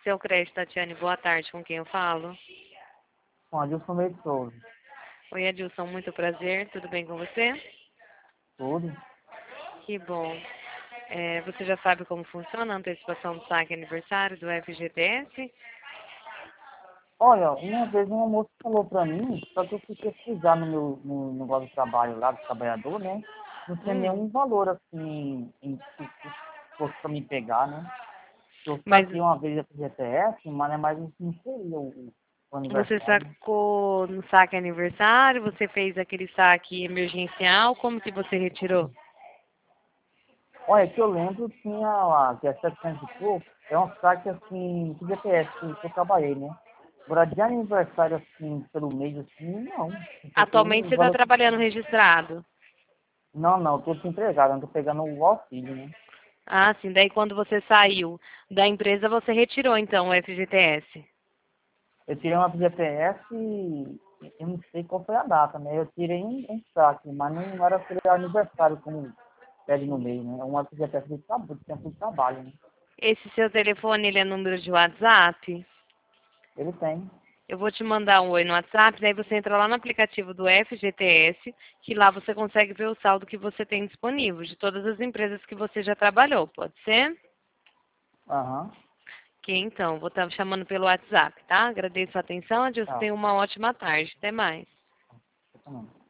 Seu crédito, Tatiane, boa tarde, com quem eu falo? Com Adilson Meio de Souza. Oi, Adilson, muito prazer, tudo bem com você? Tudo? Que bom. Você já sabe como funciona a antecipação do saque aniversário do FGTS? Olha, uma vez uma moça falou pra mim, só que eu fui pesquisar no negócio do trabalho lá, do trabalhador, né? Não tinha Hum, nenhum valor assim, que fosse pra me pegar, né? Eu mas saquei uma vez a FGTS, mas é mais não seria o você aniversário. sacou no saque aniversário? Você fez aquele saque emergencial? Como que você retirou? Olha, que eu lembro, tinha lá, que é 700 e pouco, é um saque assim, FGTS que eu trabalhei, né? Agora, de aniversário assim, pelo mês assim, não. Eu saquei Atualmente um você está valor. trabalhando registrado. Não, tô desempregado, eu tô pegando o auxílio, né? Ah, sim. Daí quando você saiu da empresa, você retirou então o FGTS. Eu tirei uma FGTS e eu não sei qual foi a data, né? Eu tirei um saque, mas não era aquele aniversário como pede no meio, né? É uma FGTS de tempo de trabalho, né? Esse seu telefone, ele é número de WhatsApp? Ele tem. Eu vou te mandar um oi no WhatsApp, daí você entra lá no aplicativo do FGTS, que lá você consegue ver o saldo que você tem disponível, de todas as empresas que você já trabalhou, pode ser? Aham. Que então, vou estar chamando pelo WhatsApp, tá? Agradeço a atenção, Adilson, Tá. tenha uma ótima tarde. Até mais. Eu também.